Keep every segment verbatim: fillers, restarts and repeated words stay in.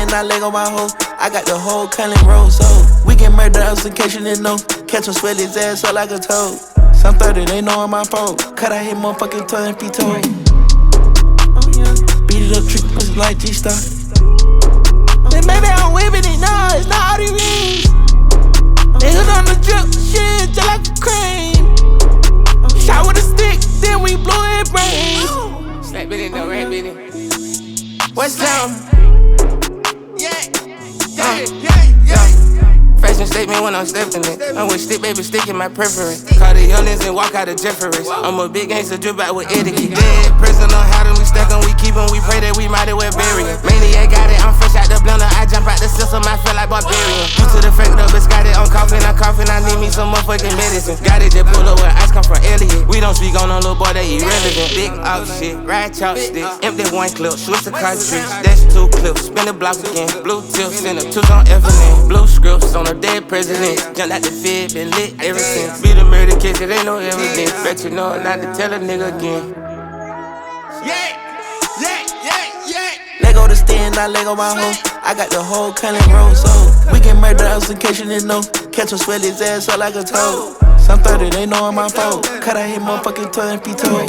stand, I leg on my hoe. I got the whole Cullen roll, so we can murder us in case you didn't know. Catch him, sweat his ass up like a toad. Some thirty, they know I'm my phone. Cut out his motherfucking tongue and feet toe. Oh yeah, beat it up, trick pussy like G-Star. Then maybe I'm whipping it, no, it's not all the rings. Niggas on the drip, shit, just like a crane. Shot with a stick, then we blew it brains. Slap it in the rap in it. What's up? Yeah, yeah, yeah, yeah. Fashion statement when I'm stepping it. I'm with stick, baby, stick in my preference. Call the youngins and walk out of Jeffers. I'm a big gangster, drip out with etiquette. Dead prison on how them we stack them, we keep them, we pray that we might as well bury it. Maniac got it, I'm fresh out the blender. I jump out the system, I feel like barbarian. Due to the fact that bitch got it, I'm coughing, I'm coughing, I need me some motherfucking medicine. Got it, just pull up where ice come from Elliot. We don't speak on no little boy, they irrelevant. Big off shit, ride chopsticks, empty one clip, switch the cartridge. That's two clips, spin the block again. Blue tips, send the twos on Evelyn. Blue scripts on a dead president. Jumped out the fed, been lit ever since. Be the murder case, it ain't no evidence. Bet you know not to tell a nigga again. Yeah, yeah, yeah, yeah. Leg on the stand, I leg on my hoe. I got the whole Cullen roll, so we can murder us in case you didn't know. Catch him, sweat his ass up like a toad. Some thirty, they know I'm my phone. Cut out his motherfucking tongue and feet toe.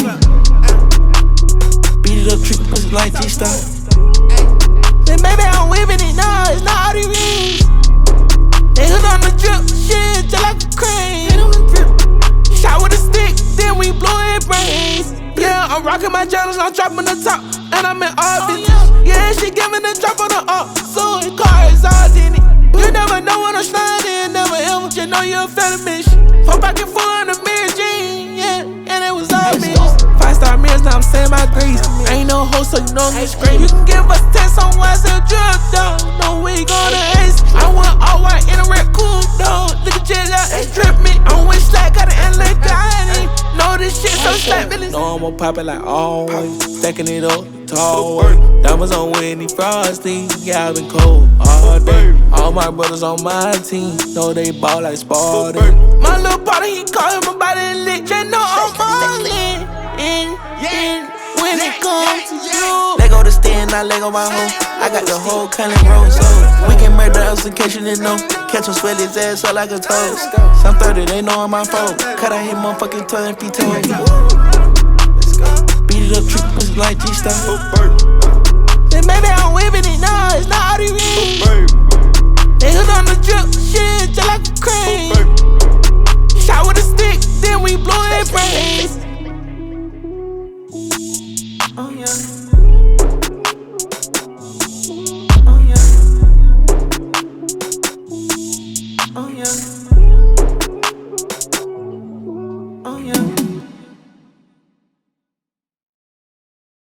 Beat it up, trick pussy like G-Star. Then maybe I'm whipping it, no, it's not all the rings. Niggas on the drip, shit, just like a crane. Shot with a stick, then we blew it brains. Yeah, I'm rocking my journals, I'm dropping the top, and I'm in all business. Yeah, she giving the drop on the up, so it car is all in it. You never know when I'm sliding, never ever, just know you're a felon mission. Four pocket full on the mirror jean, yeah, and it was all me. Five star meals, now I'm saying my grace. I ain't no hoe, so you know I'm straight. You can give us tests on why it's a drug dog. No, we gonna ace. I want all white in a red cool dog. Look at jail out and strip me. I'm with slack, got an L A guy. Know this shit so slack, Billy. No, I'm gon' pop it like always. Stacking it up, tall way. Diamonds on Whitney Frosty. Yeah, I've been cold all day. All my brothers on my team. Know they ball like Spartan. My little brother, he call him a body lit. Just know I'm all in. In, in, when it comes to you. Leg on the stand, I leg on my hoe. I got the whole Cullen roll, so we can murder us in case you didn't know. Catch him, sweat his ass up like a toad. Some thirty, they know I'm my phone. Cut out his motherfucking tongue and feet toe. Beat it up, trick pussy like G-Star. Then maybe I'm whipping it, no, it's not all the rings. Niggas on the drip, shit, just like a crane. Shot with a stick, then we blew it brains. Oh yeah. Oh yeah. Oh yeah.